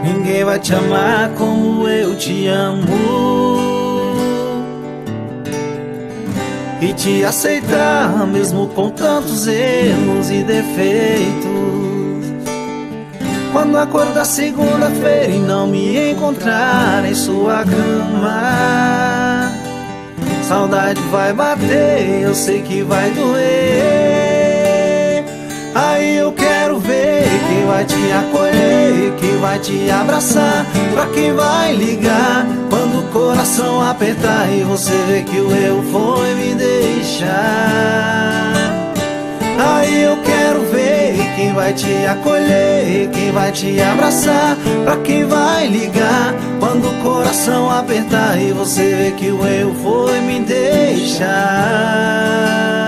Ninguém vai te amar como eu te amo e te aceitar mesmo com tantos erros e defeitos. Quando acordar segunda-feira e não me encontrar em sua cama, saudade vai bater, eu sei que vai doer. Aí eu quero ver quem vai te acolher, quem vai te abraçar, pra quem vai ligar quando o coração apertar e você vê que o eu foi me deixar. Aí eu quero ver quem vai te acolher, quem vai te abraçar, pra quem vai ligar quando o coração apertar e você vê que o eu foi me deixar.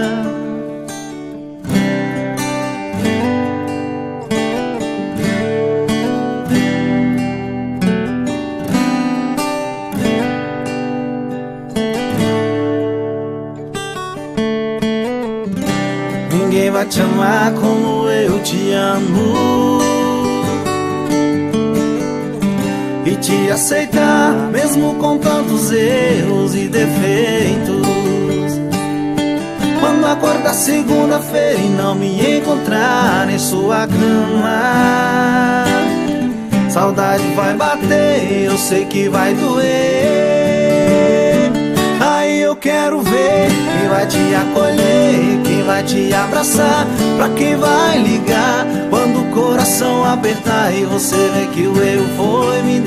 Ninguém vai te amar como eu te amo e te aceitar mesmo com tantos erros e defeitos. Quando acordar segunda-feira e não me encontrar em sua cama, saudade vai bater, eu sei que vai doer. Aí eu quero ver quem vai te acolher, quem vai te abraçar, pra quem vai ligar quando o coração apertar e você vê que o eu foi me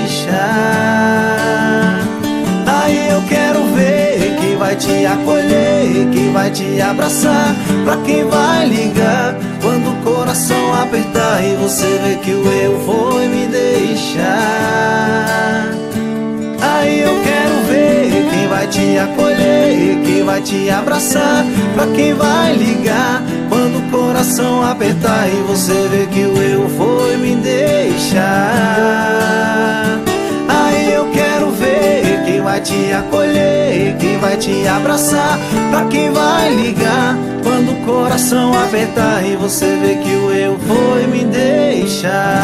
deixar. Aí eu quero ver quem vai te acolher, quem vai te abraçar, pra quem vai ligar quando o coração apertar e você vê que o eu foi me deixar. Aí eu quero ver quem vai te acolher, quem vai te abraçar, pra quem vai ligar quando o coração apertar e você vê que o eu foi me deixar. Aí eu quero ver quem vai te acolher, quem vai te abraçar, pra quem vai ligar quando o coração apertar e você vê que o eu foi me deixar.